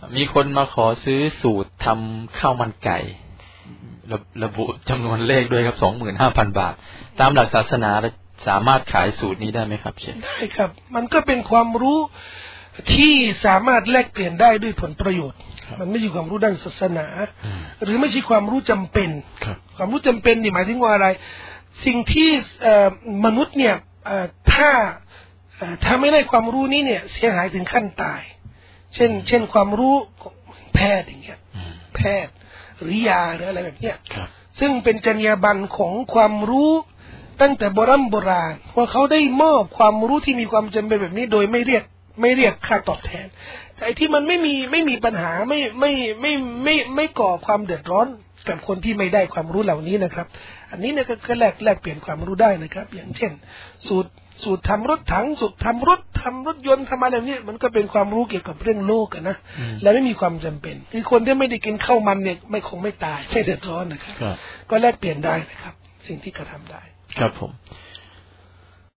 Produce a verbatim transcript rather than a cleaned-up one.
มีคนมาขอซื้อสูตรทำข้าวมันไก่ระระบุจำนวนเลขด้วยครับ สองหมื่นห้าพัน บาทตามหลักศาสนาสามารถขายสูตรนี้ได้ไหมครับเชฟได้ครับมันก็เป็นความรู้ที่สามารถแลกเปลี่ยนได้ด้วยผลประโยชน์มันไม่ใช่ความรู้ด้านศาสนาหรือไม่ใช่ความรู้จำเป็นความรู้จำเป็นนี่หมายถึงว่าอะไรสิ่งที่มนุษย์เนี่ยถ้าถ้าไม่ได้ความรู้นี้เนี่ยเสียหายถึงขั้นตายเช่นเช่นความรู้ของแพทย์อย่างเงี้ยแพทย์หรือยาหรืออะไรแบบเนี้ยซึ่งเป็นจรรยาบรรณของความรู้ตั้งแต่โบราณโบราณว่าเขาได้มอบความรู้ที่มีความจำเป็นแบบนี้โดยไม่เรียกไม่เรียกค่าตอบแทนแต่ที่มันไม่มีไม่มีปัญหาไม่ไม่ไม่ไม่ไม่ก่อความเดือดร้อนกับคนที่ไม่ได้ความรู้เหล่านี้นะครับอันนี้เนี่ยก็แลกแลกเปลี่ยนความรู้ได้นะครับอย่างเช่นสูตรสูตรทำรถถังสูตรทำรถทำรถยนต์ทำอะไรแบบนี้มันก็เป็นความรู้เกี่ยวกับเรื่องโลกนะและไม่มีความจำเป็นคือคนที่ไม่ได้กินข้าวมันเนี่ยไม่คงไม่ตายไม่เดือดร้อนนะครับก็แลกเปลี่ยนได้นะครับสิ่งที่กระทำได้ครับผม